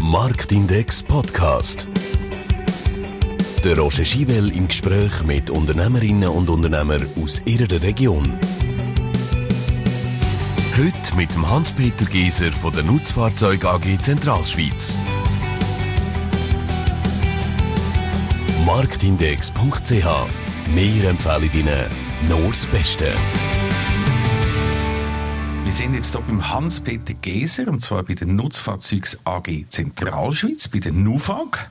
Marktindex Podcast. Der Roger Schibel im Gespräch mit Unternehmerinnen und Unternehmern aus ihrer Region. Heute mit dem Hans-Peter Geser von der Nutzfahrzeug AG Zentralschweiz. Marktindex.ch. Wir empfehlen Ihnen nur das Beste. Wir sind jetzt hier beim Hans-Peter Geser, und zwar bei der Nutzfahrzeugs AG Zentralschweiz, bei der NUFAG.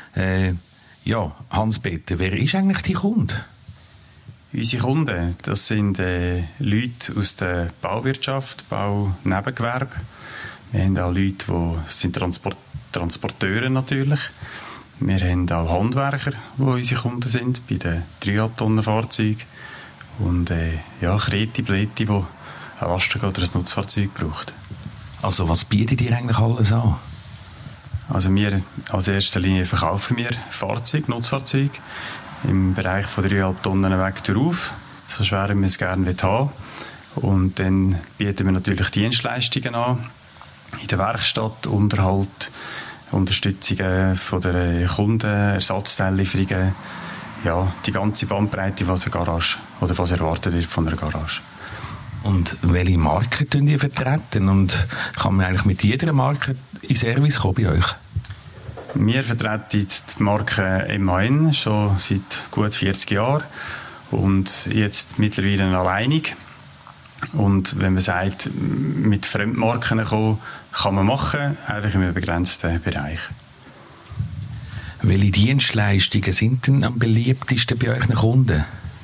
Hans-Peter, wer ist eigentlich die Kunde? Unsere Kunden, das sind Leute aus der Bauwirtschaft, Baunebengewerbe. Wir haben auch Leute, die sind Transporteure natürlich. Wir haben auch Handwerker, die unsere Kunden sind, bei den 3,5 Tonnen Fahrzeugen. Und Kreti, Bleti, die ein Lasten- oder ein Nutzfahrzeug braucht. Also was bietet ihr eigentlich alles an? Also wir als erster Linie verkaufen wir Nutzfahrzeuge im Bereich von 3,5 Tonnen weg darauf, so schwer wir es gerne haben. Und dann bieten wir natürlich Dienstleistungen an, in der Werkstatt, Unterhalt, Unterstützungen von der Kunden, Ersatzteillieferungen, die ganze Bandbreite, was eine Garage oder was erwartet wird von einer Garage. Und welche Marken vertreten ihr vertreten? Und kann man eigentlich mit jeder Marke in Service kommen bei euch? Wir vertreten die Marke MAN schon seit gut 40 Jahren und jetzt mittlerweile alleinig. Und wenn man sagt, mit Fremdmarken kommen, kann man machen, einfach im begrenzten Bereich. Welche Dienstleistungen sind denn am beliebtesten bei euren Kunden?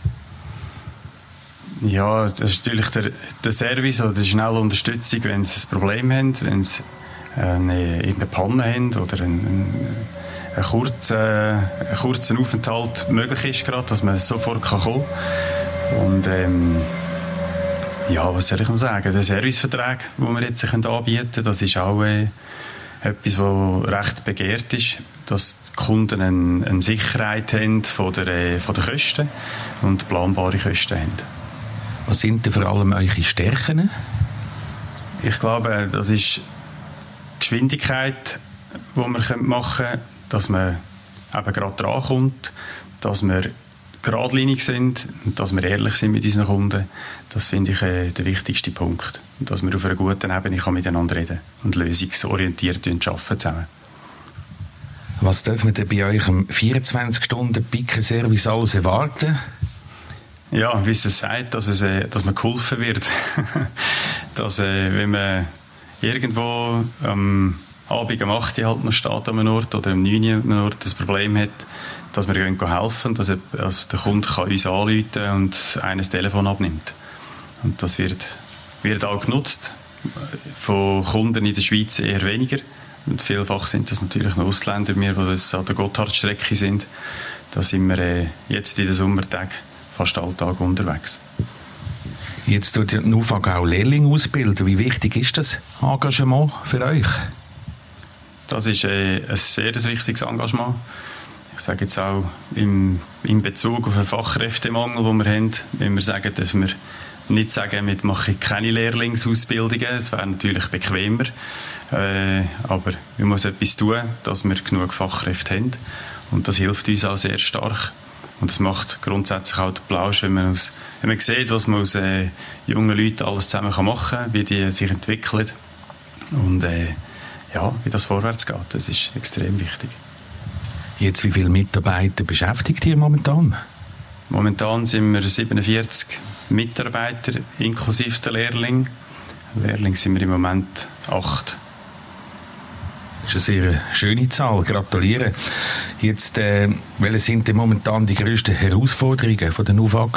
Ja, das ist natürlich der Service oder die schnelle Unterstützung, wenn sie ein Problem haben, wenn sie irgendeine Panne haben oder einen kurzen Aufenthalt möglich ist, gerade, dass man sofort kommen kann. Und was soll ich noch sagen? Der Servicevertrag, den wir jetzt anbieten können, das ist auch etwas, was recht begehrt ist, dass die Kunden eine Sicherheit haben von der Kosten und planbare Kosten haben. Was sind denn vor allem eure Stärken? Ich glaube, das ist die Geschwindigkeit, die man machen können, dass man eben gerade drankommt, dass wir geradlinig sind und dass wir ehrlich sind mit unseren Kunden. Das finde ich der wichtigste Punkt. Dass wir auf einer guten Ebene miteinander reden und lösungsorientiert arbeiten zusammen. Was dürfen wir denn bei euch im 24-Stunden-Picker-Service alles erwarten? Ja, wie es sagt, dass man geholfen wird. Dass, wenn man irgendwo am Abend um 8 Uhr halt noch steht an einem Ort oder um 9 Uhr an einem Ort ein Problem hat, dass wir helfen können, dass der Kunde kann uns anrufen und das Telefon abnimmt. Und das wird auch genutzt. Von Kunden in der Schweiz eher weniger. Und vielfach sind das natürlich noch Ausländer, die an der Gotthardstrecke sind. Da sind wir jetzt in den Sommertagen fast alltag unterwegs. Jetzt tut die NUFAG auch Lehrlinge ausbilden. Wie wichtig ist das Engagement für euch? Das ist ein sehr wichtiges Engagement. Ich sage jetzt auch in Bezug auf den Fachkräftemangel, den wir haben, wenn wir sagen, dürfen wir nicht sagen, wir machen keine Lehrlingsausbildungen. Das wäre natürlich bequemer. Aber wir müssen etwas tun, dass wir genug Fachkräfte haben. Und das hilft uns auch sehr stark. Und das macht grundsätzlich auch den Plausch, wenn man sieht, was man aus jungen Leuten alles zusammen machen kann, wie die sich entwickeln und wie das vorwärts geht. Das ist extrem wichtig. Jetzt, wie viele Mitarbeiter beschäftigt ihr momentan? Momentan sind wir 47 Mitarbeiter, inklusive der Lehrlinge. Lehrlinge sind wir im Moment 8. Das ist eine sehr schöne Zahl. Gratuliere. Jetzt, welche sind denn momentan die grössten Herausforderungen von der NUFAG?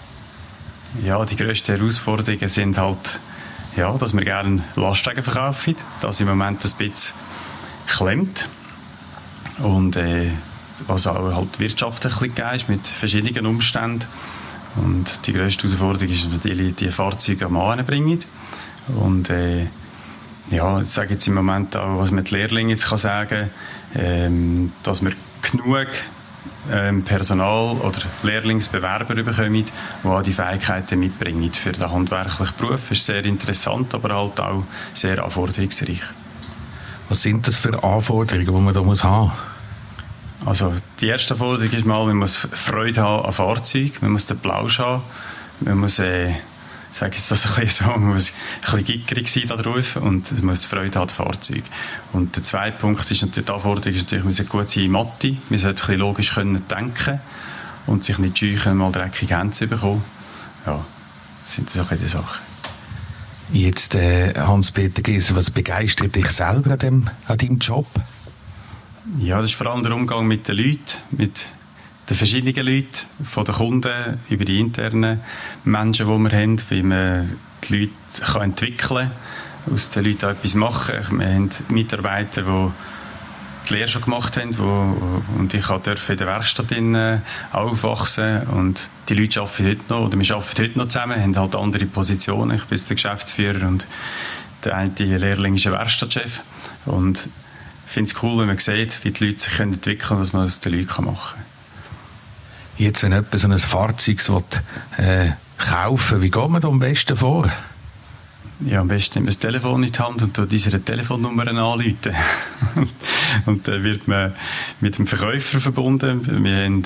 Ja, die grössten Herausforderungen sind halt, dass wir gerne Lastwagen verkaufen. Das im Moment ein bisschen klemmt. Und was auch halt wirtschaftlich gegeben ist, mit verschiedenen Umständen. Und die grösste Herausforderung ist, dass wir die Fahrzeuge am Mann bringen. Und ich sage jetzt im Moment auch, was man den Lehrlingen jetzt sagen kann, dass wir genug Personal oder Lehrlingsbewerber bekommen, die auch die Fähigkeiten mitbringen für den handwerklichen Beruf. Das ist sehr interessant, aber halt auch sehr anforderungsreich. Was sind das für Anforderungen, die man da muss haben? Also die erste Anforderung ist mal, man muss Freude haben an Fahrzeug, man muss den Plausch haben, man muss, sage jetzt das ein bisschen so, man muss ein bisschen gickerig sein da drauf und man muss Freude haben an Fahrzeug. Und der zweite Punkt ist natürlich, die Anforderung ist natürlich, man sollte gut sein in Mathe, man sollte ein bisschen logisch können denken und sich nicht scheuen, mal dreckige Hände zu bekommen. Ja, das sind so die Sachen. Jetzt, Hans-Peter Gesser, was begeistert dich selber an deinem Job? Ja, das ist vor allem der Umgang mit den Leuten, mit den verschiedenen Leuten, von den Kunden über die internen Menschen, die wir haben, wie man die Leute kann entwickeln kann, aus den Leuten auch etwas machen. Wir haben Mitarbeiter, die die Lehre schon gemacht haben, und ich durfte in der Werkstatt aufwachsen und die Leute arbeiten heute noch, oder wir arbeiten heute noch zusammen, haben halt andere Positionen. Ich bin der Geschäftsführer und der eine Lehrling ist ein Werkstattchef und ich finde es cool, wenn man sieht, wie die Leute sich entwickeln können, was man aus den Leuten machen kann. Jetzt, wenn jemand so ein Fahrzeug kaufen will, wie geht man da am besten vor? Ja, am besten nimmt man das Telefon in die Hand und tut unsere Telefonnummer anrufen. Und dann wird man mit dem Verkäufer verbunden. Wir haben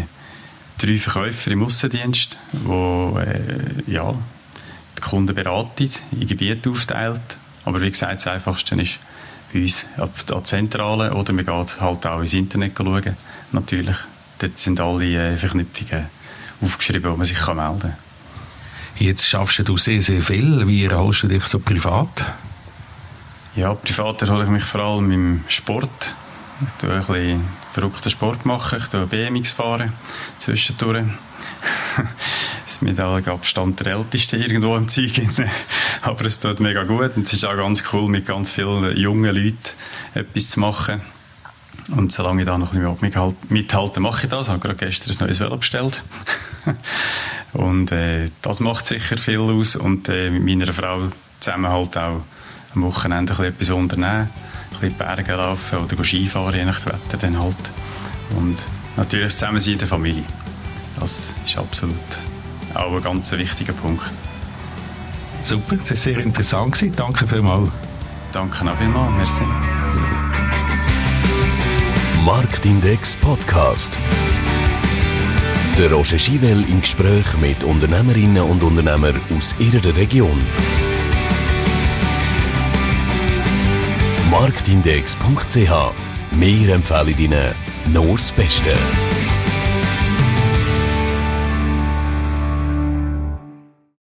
3 Verkäufer im Aussendienst, die die Kunden beraten, in Gebiete aufteilt. Aber wie gesagt, das Einfachste ist bei uns an die Zentrale oder man geht halt auch ins Internet schauen. Natürlich, dort sind alle Verknüpfungen aufgeschrieben, wo man sich melden kann. Jetzt schaffst du sehr, sehr viel. Wie erholst du dich so privat? Ja, privat erhole ich mich vor allem im Sport. Ich tue ein bisschen verrückten Sport machen. Ich tue BMX fahren, zwischendurch. Das ist mit Abstand der Älteste irgendwo im Zeug. Aber es tut mega gut und es ist auch ganz cool, mit ganz vielen jungen Leuten etwas zu machen. Und solange ich da noch ein bisschen mithalte, mache ich das. Ich habe gerade gestern ein neues Velo bestellt. Und das macht sicher viel aus. Und mit meiner Frau zusammen halt auch am Wochenende ein bisschen etwas unternehmen. Ein bisschen Berge laufen oder Skifahren, je nach Wetter dann halt. Und natürlich das Zusammensein in der Familie. Das ist absolut auch ein ganz wichtiger Punkt. Super, das war sehr interessant. Danke vielmals. Danke auch vielmals. Merci. Marktindex Podcast. Der Roger Schivel im Gespräch mit Unternehmerinnen und Unternehmern aus ihrer Region. Marktindex.ch. Wir empfehlen Ihnen nur das Beste.